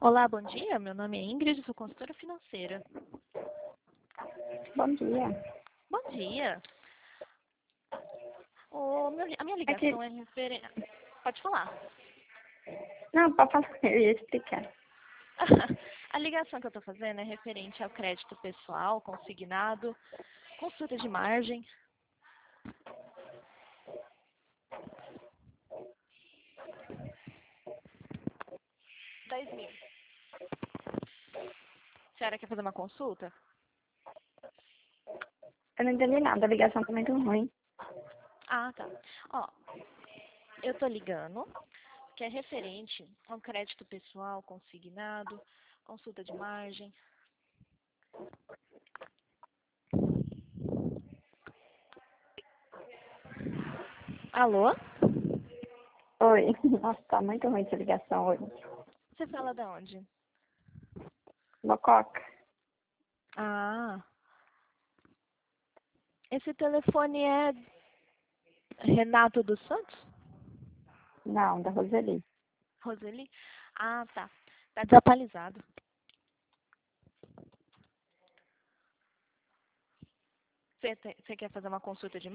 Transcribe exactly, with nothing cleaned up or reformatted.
Olá, bom dia. Meu nome é Ingrid, sou consultora financeira. Bom dia. Bom dia. O meu- a minha Aqui. ligação é referente... Pode falar. Não, pode falar, eu ia explicar. A ligação que eu estou fazendo é referente ao crédito pessoal, consignado, consulta de margem. dez mil. A senhora quer fazer uma consulta? Eu não entendi nada, a ligação tá muito ruim. Ah, tá. Ó, eu tô ligando, que é referente ao crédito pessoal, consignado, consulta de margem. Alô? Oi. Nossa, tá muito ruim essa ligação hoje. Você fala de onde? Mococa? Ah, esse telefone é Renato dos Santos? Não, da Roseli. Roseli? Ah, tá. Tá desatualizado. Você te- você quer fazer uma consulta de